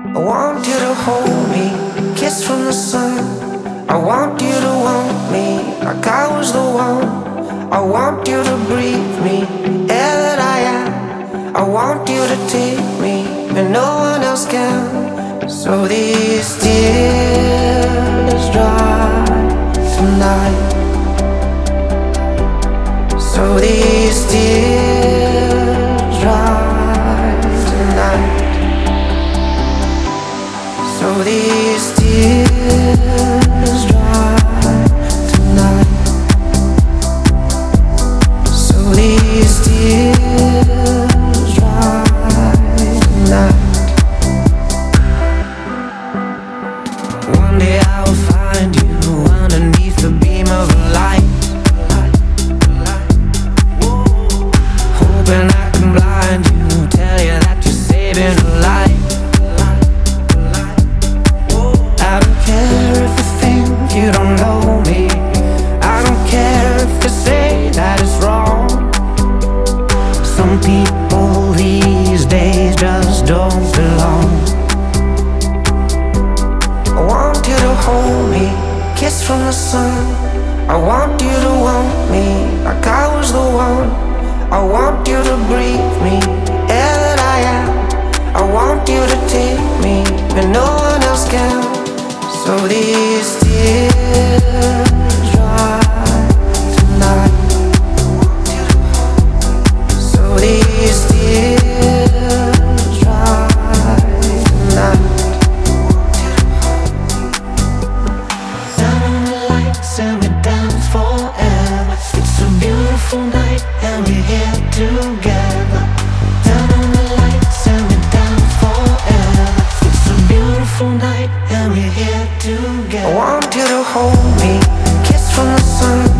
I want you to hold me, kiss from the sun. I want you to want me like I was the one. I want you to breathe me, air that I am. I want you to take me when no one else can. So these tears dry tonight. So these tears dry tonight. So these tears dry tonight. So these tears dry tonight. One day I will find you underneath the beam of a light, hoping I can blind you, tell you that you're saving a life. I don't care if you think you don't know me. I don't care if you say that it's wrong. Some people these days just don't belong. I want you to hold me, kiss from the sun. I want you to want me like I was the one. I want you to breathe me, air that I am. I want you to take me when no one else can. So these tears dry tonight. So these tears dry tonight. Down on the lights and we're down forever. It's a beautiful night and we're here together. Down on the lights and we're down forever. It's a beautiful night and we're here together. I want you to hold me, kiss from the sun.